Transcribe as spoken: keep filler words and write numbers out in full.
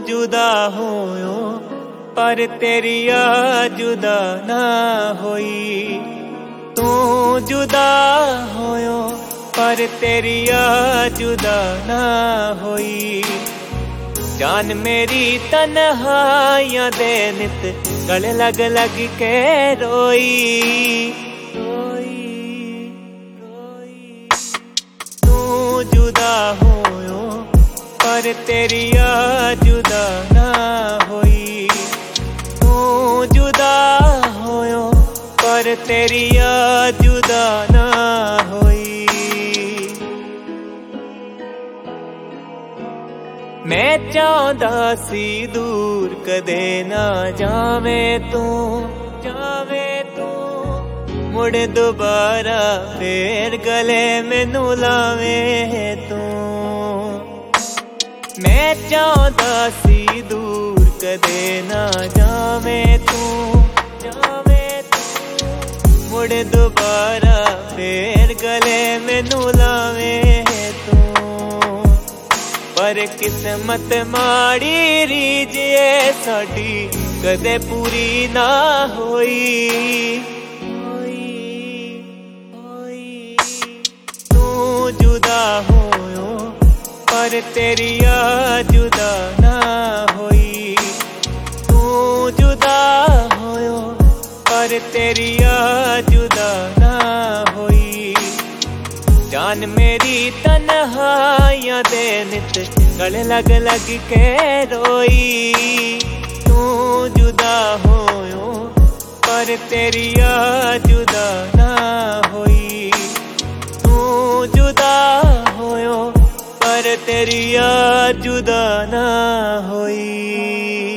जुदा होयो पर तेरी याद जुदा ना होई। तू जुदा होयो पर तेरी याद जुदा ना होई। जान मेरी तन्हाइयां दे नित गले लग लग के रोई रोई रोई। तू जुदा होयो पर तेरी याद जुदा ना होई। तू जुदा होयो पर तेरी याद जुदा ना होई। मैं चाहता सी दूर कदे ना जावे तू जावे तू। मुड़ दोबारा फिर गले मैनू लावे तू। मैं चाहता सी दूर कदे ना जावे तू जावे तू। मुड़ दोबारा फिर गले मैनू लावे तू। पर किस्मत माड़ी रीजे साडी कदे पूरी ना होई होई होई। तू जुदा होयो पर तेरी याद जुदा ना होई। तू जुदा होयो पर तेरी याद जुदा ना होई। जान मेरी तन्हाइयां दे नित गले लग लग के रोई। तू जुदा होयो पर तेरी याद जुदा ना होई। तू जुदा होयो पर तेरी याद जुदा ना होई।